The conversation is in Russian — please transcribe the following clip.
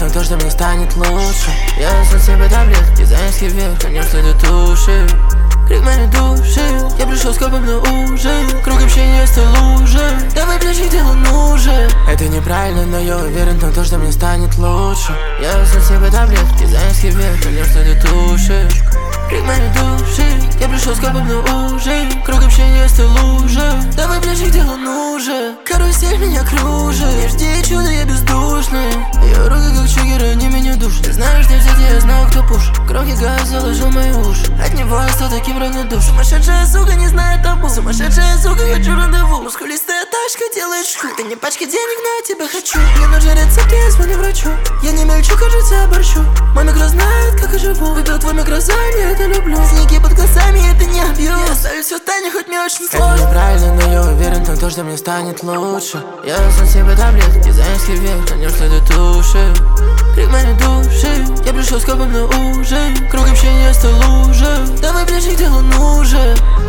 в том, что мне станет лучше. Я несу себе таблет, дизайнерский вверх, конечно, это туши. Крик моей души, я пришел с копом на ужин. Круг общения с той лужи, давай ближе, где он нужен. Это неправильно, но я уверен в том, что мне станет лучше. Я несу себе таблет, дизайнерский вверх, конечно, это туши. Крик моей души, я пришел с копом на ужин. Круг общения с той лужи, давай ближе, где он нужен. Карусель меня кружит, не жди чуда, я бездушный. Ее руки как чугеры, они меня душат. Ты знаешь, где взять, я знаю, кто пуш. Громкий газ заложил мои уши, от него я стал таким равнодушным. Сумасшедшая сука не знает табу, сумасшедшая сука, хочу рандеву. Мускулистая тачка делает шум, ты мне пачка денег, но я тебя хочу. Мне нужен рецепт, я звоню врачу. Я не мельчу, кажется, я борщу. Мой микро знает, как я живу. Выпил твой микрозайм, я это люблю. Синяки под глазами, я это не обью. Я оставлю все в тайне, хоть мне очень сложно. Это неправильно, но я уверен в том, что мне станет лучше. Я несу себе таблет, дизайнерский вверх, конечно, это туши. Крик моей души, я пришел с копом на ужин. Круг общения с той лужи, давай ближе, где он нужен.